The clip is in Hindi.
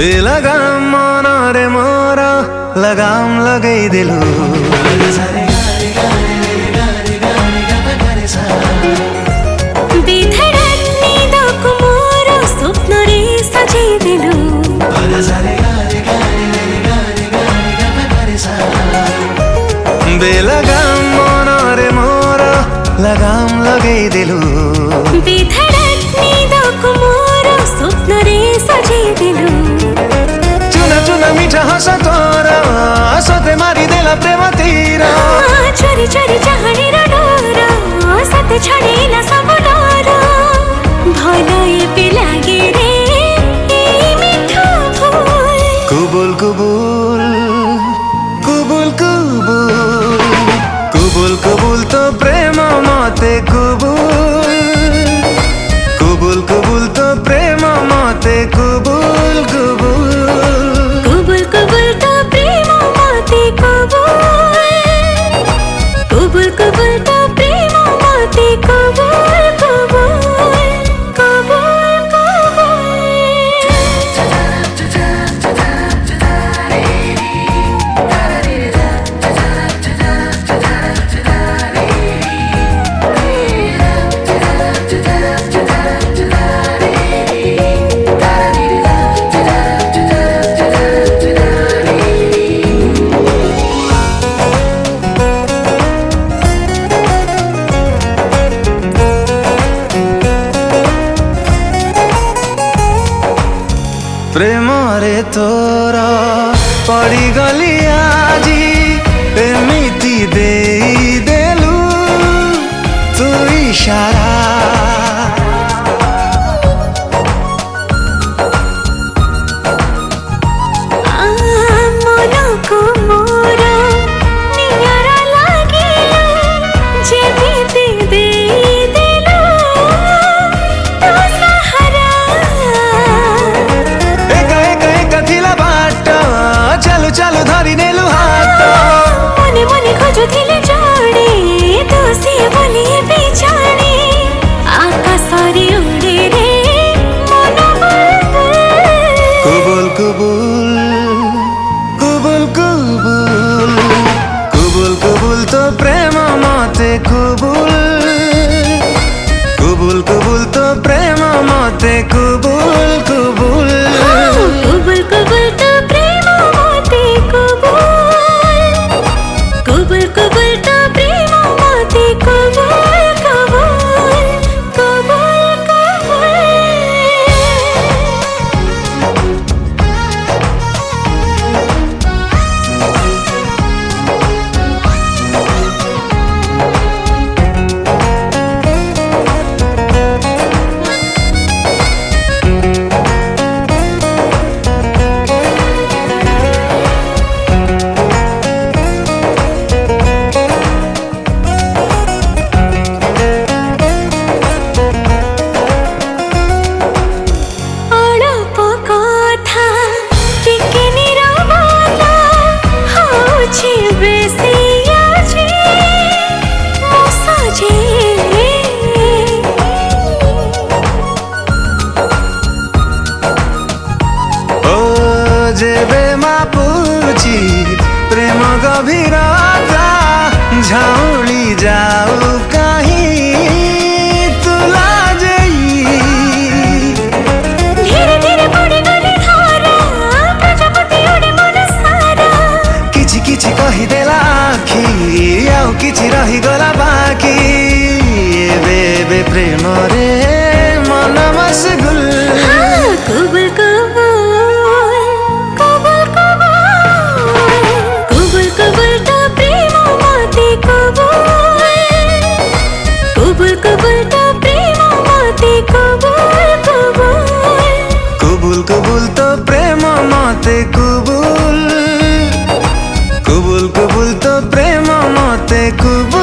बेलगाम मनरे मोर लगाम लगाइदेलु बेधडक निदको मोर स्वप्नरे सजाइदेलु बेलगाम मनरे मोर लगाम लगाइदेलु बेधडक निदको मोर स्वप्नरे सजाइदेलु चुना चुना मिठा हस तोर सते मारिदेला प्रेमतिर चोरी चोरी चाहनेर डोर सते छाडेला सब डर भलो एपे लागे रे ए मिठो फूल कुबुल कुबुल कुबुल कुबुल कुबुल कुबुल तो प्रेम मते कुबुल कुबुल कुबुल तो प्रेम मते कुबुल कुबुल कुबुल कुबुल तो प्रेम मते कुबुल कुबुल कुबुल तो प्रेम मते कुबुल कुबुल कुबुल प्रेम रे तोर पड़ी गली आजी एमिति देलु तू इशारा मनको मोर नियारा लागिला जेमिति देलु तो सहारा एका एका एका थिला बाट चालु चालु धरी नेलु हात मने मने खोजुथिले जोडे दोषी बोली बिछाणे आकाशरी उडे रे मन कुबुल कुबुल कुबुल कुबुल कुबुल कुबुल तो प्रेम मते कुबुल कुबुल कुबुल तो प्रेम मते कुबुल कुबुल कुबुल कुबुल तो प्रेम मते कुबुल कुबुल कुबुल तो प्रेम मते कुबुल कुबुल कुबुल कुबुल जेबे मापुची प्रेम गभीरता झाउली जाऊ कहीं तुला जई धीरे धीरे बड़ी गली धारा प्रजापति उड़े मन सारा किछि किछि कही देला आखी आउ किछि रही गला बाकी एबे प्रेम रे मन मसगुल कुबुल कुबुल कुबुल कुबुल कुबुल कुबुल तो प्रेम मते कुबुल कुबुल कुबुल तो प्रेम मते कुबुल कुबुल कुबुल कुबुल तो प्रेम मते कुबुल कुबुल कुबुल तो प्रेम मते कुबुल।